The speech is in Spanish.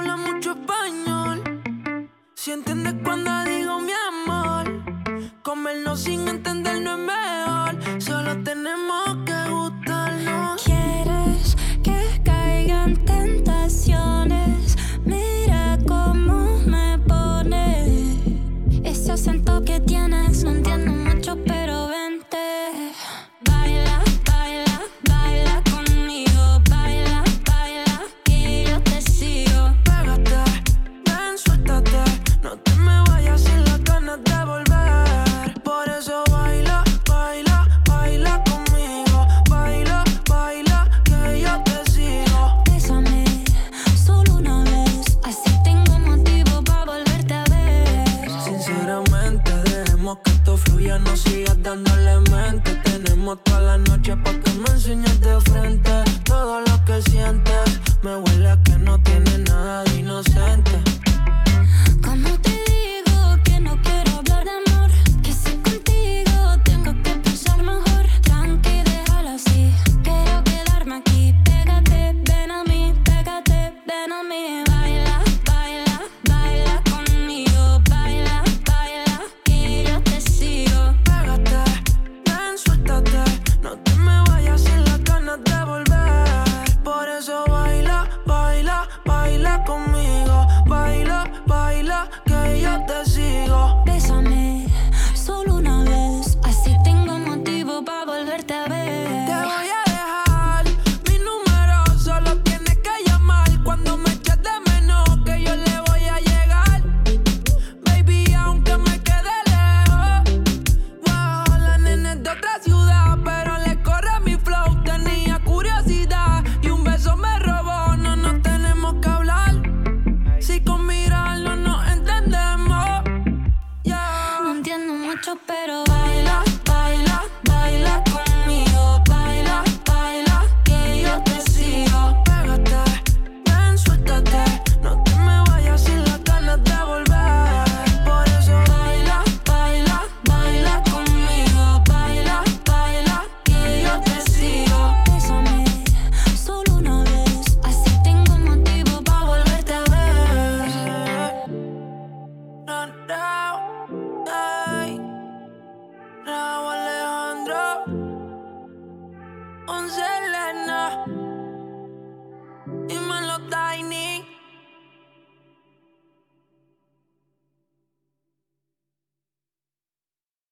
habla mucho español. Si entiendes cuando digo mi amor. Comernos sin entender no es mejor. Solo tenemos que gustarnos. ¿Quieres que caigan tentaciones? Mira cómo me pone ese acento que tienes. No entiendo mucho, pero vente. Baila, baila, baila conmigo. Baila, baila, que yo te sigo. Pégate, ven, suéltate. No te me vayas sin las ganas de volver. Por eso baila, baila, baila conmigo. Baila, baila, que yo te sigo. Bésame, solo una vez. Así tengo motivo para volverte a ver. Sinceramente, dejemos que esto fluya. No sigas dándole mente. Tenemos toda la noche pa' que me enseñes de frente. Todo lo que sientes me huele a que no tiene nada de inocente. ¿Cómo te digo que no quiero hablar de amor? Que si contigo tengo que pensar mejor. Tranqui, déjalo así. Quiero quedarme aquí. Pégate, ven a mí. Pégate, ven a mí. Baila, baila, baila conmigo. Baila, baila, que yo te sigo. Pégate, ven, suéltate. No te me vayas sin las ganas de volver. Por eso baila, baila, baila conmigo. Baila, baila, que yo te sigo. Bésame,